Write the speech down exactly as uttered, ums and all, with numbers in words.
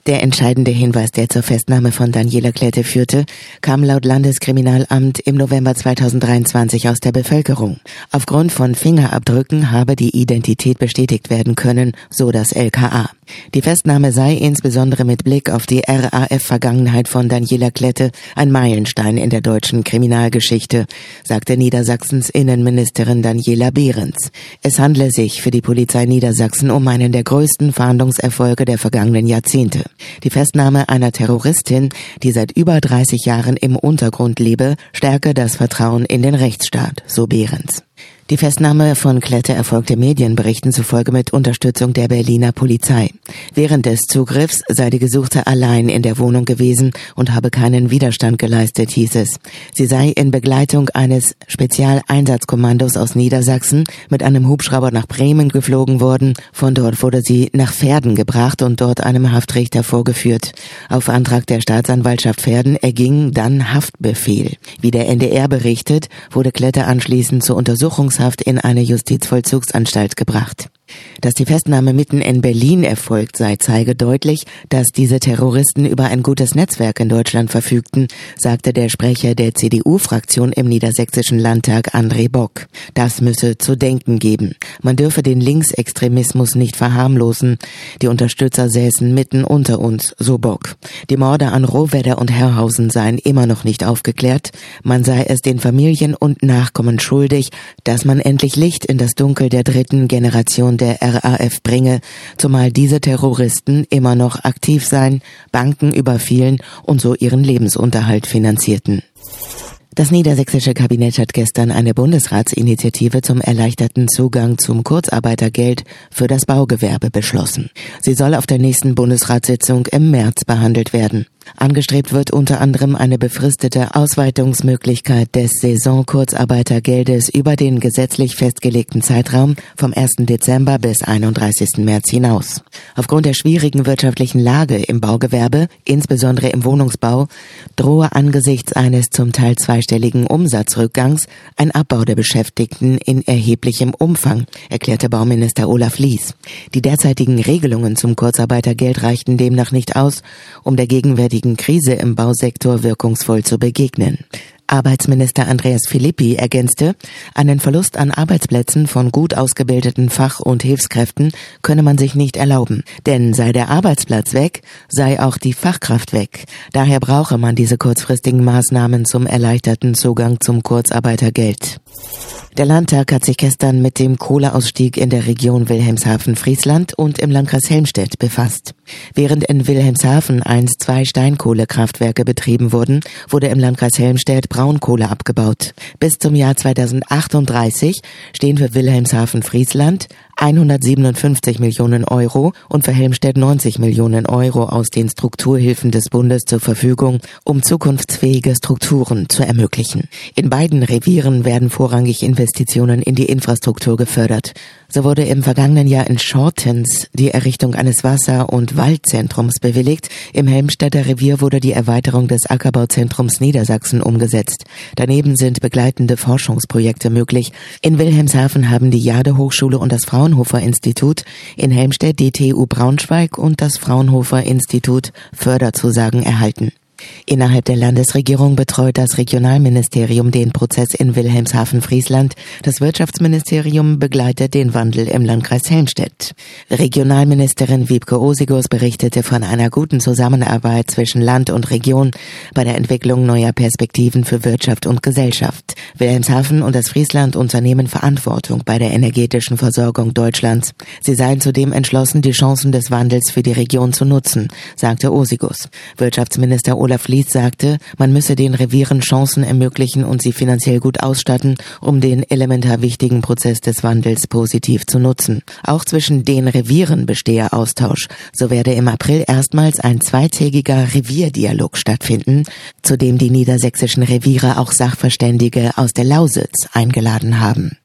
Der entscheidende Hinweis, der zur Festnahme von Daniela Klette führte, kam laut Landeskriminalamt im November zweitausenddreiundzwanzig aus der Bevölkerung. Aufgrund von Fingerabdrücken habe die Identität bestätigt werden können, so das L K A. Die Festnahme sei insbesondere mit Blick auf die R A F-Vergangenheit von Daniela Klette ein Meilenstein in der deutschen Kriminalgeschichte, sagte Niedersachsens Innenministerin Daniela Behrens. Es handle sich für die Polizei Niedersachsen um einen der größten Fahndungserfolge der vergangenen Jahrzehnte. Die Festnahme einer Terroristin, die seit über dreißig Jahren im Untergrund lebe, stärke das Vertrauen in den Rechtsstaat, so Behrens. Die Festnahme von Klette erfolgte Medienberichten zufolge mit Unterstützung der Berliner Polizei. Während des Zugriffs sei die Gesuchte allein in der Wohnung gewesen und habe keinen Widerstand geleistet, hieß es. Sie sei in Begleitung eines Spezialeinsatzkommandos aus Niedersachsen mit einem Hubschrauber nach Bremen geflogen worden. Von dort wurde sie nach Verden gebracht und dort einem Haftrichter vorgeführt. Auf Antrag der Staatsanwaltschaft Verden erging dann Haftbefehl. Wie der N D R berichtet, wurde Klette anschließend zur Untersuchungshaft in eine Justizvollzugsanstalt gebracht. Dass die Festnahme mitten in Berlin erfolgt sei, zeige deutlich, dass diese Terroristen über ein gutes Netzwerk in Deutschland verfügten, sagte der Sprecher der C D U-Fraktion im Niedersächsischen Landtag André Bock. Das müsse zu denken geben. Man dürfe den Linksextremismus nicht verharmlosen. Die Unterstützer säßen mitten unter uns, so Bock. Die Morde an Rohwedder und Herrhausen seien immer noch nicht aufgeklärt. Man sei es den Familien und Nachkommen schuldig, dass man endlich Licht in das Dunkel der dritten Generation der R A F bringe, zumal diese Terroristen immer noch aktiv seien, Banken überfielen und so ihren Lebensunterhalt finanzierten. Das niedersächsische Kabinett hat gestern eine Bundesratsinitiative zum erleichterten Zugang zum Kurzarbeitergeld für das Baugewerbe beschlossen. Sie soll auf der nächsten Bundesratssitzung im März behandelt werden. Angestrebt wird unter anderem eine befristete Ausweitungsmöglichkeit des Saisonkurzarbeitergeldes über den gesetzlich festgelegten Zeitraum vom ersten Dezember bis einunddreißigsten März hinaus. Aufgrund der schwierigen wirtschaftlichen Lage im Baugewerbe, insbesondere im Wohnungsbau, drohe angesichts eines zum Teil zweistelligen Umsatzrückgangs ein Abbau der Beschäftigten in erheblichem Umfang, erklärte Bauminister Olaf Lies. Die derzeitigen Regelungen zum Kurzarbeitergeld reichten demnach nicht aus, um der gegenwärtigen Krise im Bausektor wirkungsvoll zu begegnen. Arbeitsminister Andreas Philippi ergänzte, einen Verlust an Arbeitsplätzen von gut ausgebildeten Fach- und Hilfskräften könne man sich nicht erlauben. Denn sei der Arbeitsplatz weg, sei auch die Fachkraft weg. Daher brauche man diese kurzfristigen Maßnahmen zum erleichterten Zugang zum Kurzarbeitergeld. Der Landtag hat sich gestern mit dem Kohleausstieg in der Region Wilhelmshaven-Friesland und im Landkreis Helmstedt befasst. Während in Wilhelmshaven einst zwei Steinkohlekraftwerke betrieben wurden, wurde im Landkreis Helmstedt Braunkohle abgebaut. Bis zum Jahr zweitausendachtunddreißig stehen für Wilhelmshaven-Friesland hundertsiebenundfünfzig Millionen Euro und für Helmstedt neunzig Millionen Euro aus den Strukturhilfen des Bundes zur Verfügung, um zukunftsfähige Strukturen zu ermöglichen. In beiden Revieren werden vorrangig Investitionen in die Infrastruktur gefördert. So wurde im vergangenen Jahr in Schortens die Errichtung eines Wasser- und Waldzentrums bewilligt. Im Helmstedter Revier wurde die Erweiterung des Ackerbauzentrums Niedersachsen umgesetzt. Daneben sind begleitende Forschungsprojekte möglich. In Wilhelmshaven haben die Jade-Hochschule und das Fraunhofer-Institut, in Helmstedt die T U Braunschweig und das Fraunhofer-Institut Förderzusagen erhalten. Innerhalb der Landesregierung betreut das Regionalministerium den Prozess in Wilhelmshaven-Friesland. Das Wirtschaftsministerium begleitet den Wandel im Landkreis Helmstedt. Regionalministerin Wiebke Osigos berichtete von einer guten Zusammenarbeit zwischen Land und Region bei der Entwicklung neuer Perspektiven für Wirtschaft und Gesellschaft. Wilhelmshaven und das Friesland unternehmen Verantwortung bei der energetischen Versorgung Deutschlands. Sie seien zudem entschlossen, die Chancen des Wandels für die Region zu nutzen, sagte Osigos. Wirtschaftsminister Olaf Flies sagte, man müsse den Revieren Chancen ermöglichen und sie finanziell gut ausstatten, um den elementar wichtigen Prozess des Wandels positiv zu nutzen. Auch zwischen den Revieren bestehe Austausch. So werde im April erstmals ein zweitägiger Revierdialog stattfinden, zu dem die niedersächsischen Reviere auch Sachverständige aus der Lausitz eingeladen haben.